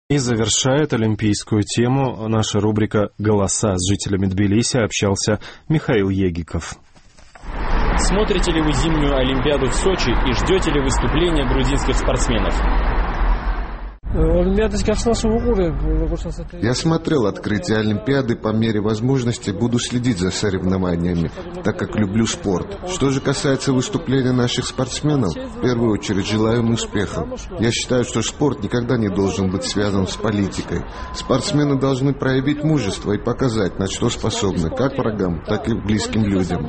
И завершает олимпийскую тему наша рубрика «Голоса». С жителями Тбилиси общался Михаил Егиков. Смотрите ли вы зимнюю Олимпиаду в Сочи и ждете ли выступления грузинских спортсменов? Я смотрел открытие Олимпиады по мере возможности, буду следить за соревнованиями, так как люблю спорт. Что же касается выступления наших спортсменов, в первую очередь желаю им успехов. Я считаю, что спорт никогда не должен быть связан с политикой. Спортсмены должны проявить мужество и показать, на что способны, как врагам, так и близким людям.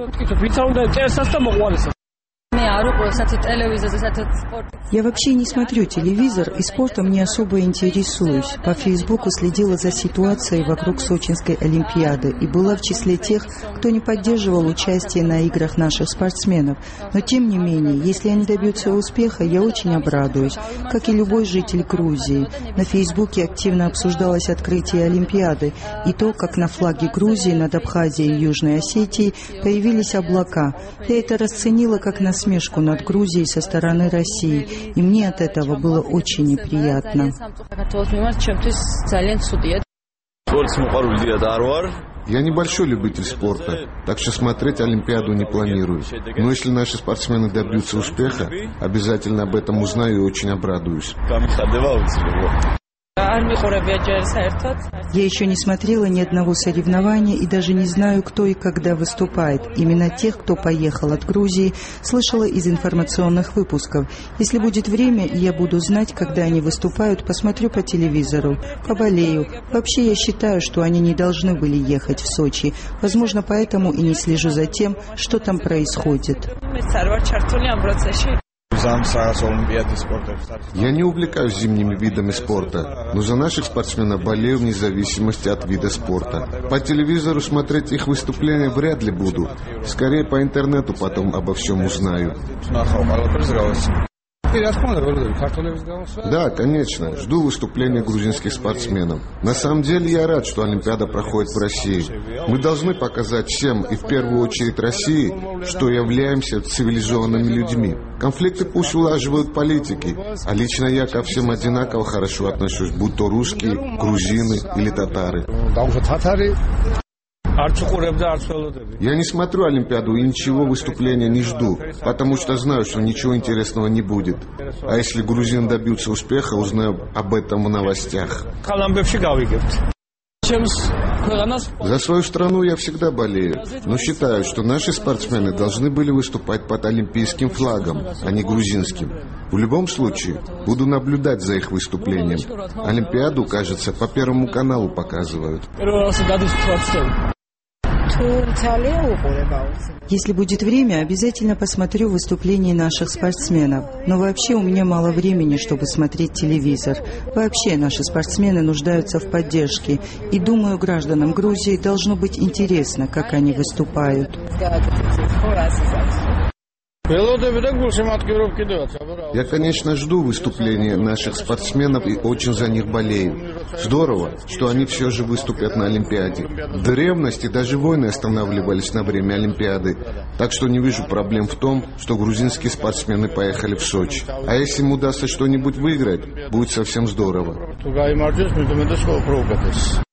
Я вообще не смотрю телевизор и спортом не особо интересуюсь. По Фейсбуку следила за ситуацией вокруг Сочинской Олимпиады и была в числе тех, кто не поддерживал участие на играх наших спортсменов. Но тем не менее, если они добьются успеха, я очень обрадуюсь, как и любой житель Грузии. На Фейсбуке активно обсуждалось открытие Олимпиады и то, как на флаге Грузии над Абхазией и Южной Осетией появились облака. Я это расценила как насмешку над Грузией со стороны России, и мне от этого было очень неприятно. Я небольшой любитель спорта, так что смотреть Олимпиаду не планирую. Но если наши спортсмены добьются успеха, обязательно об этом узнаю и очень обрадуюсь. Я еще не смотрела ни одного соревнования и даже не знаю, кто и когда выступает. Именно тех, кто поехал от Грузии, слышала из информационных выпусков. Если будет время, и я буду знать, когда они выступают, посмотрю по телевизору, поболею. Вообще, я считаю, что они не должны были ехать в Сочи. Возможно, поэтому и не слежу за тем, что там происходит. Я не увлекаюсь зимними видами спорта, но за наших спортсменов болею вне зависимости от вида спорта. По телевизору смотреть их выступления вряд ли буду. Скорее по интернету потом обо всем узнаю. Да, конечно, жду выступления грузинских спортсменов. На самом деле я рад, что Олимпиада проходит в России. Мы должны показать всем, и в первую очередь России, что являемся цивилизованными людьми. Конфликты пусть улаживают политики, а лично я ко всем одинаково хорошо отношусь, будь то русские, грузины или татары. Я не смотрю Олимпиаду и ничего выступления не жду, потому что знаю, что ничего интересного не будет. А если грузины добьются успеха, узнаю об этом в новостях. За свою страну я всегда болею, но считаю, что наши спортсмены должны были выступать под олимпийским флагом, а не грузинским. В любом случае, буду наблюдать за их выступлением. Олимпиаду, кажется, по Первому каналу показывают. Если будет время, обязательно посмотрю выступления наших спортсменов. Но вообще у меня мало времени, чтобы смотреть телевизор. Вообще наши спортсмены нуждаются в поддержке. И думаю, гражданам Грузии должно быть интересно, как они выступают. Я, конечно, жду выступления наших спортсменов и очень за них болею. Здорово, что они все же выступят на Олимпиаде. В древности даже войны останавливались на время Олимпиады, так что не вижу проблем в том, что грузинские спортсмены поехали в Сочи. А если им удастся что-нибудь выиграть, будет совсем здорово.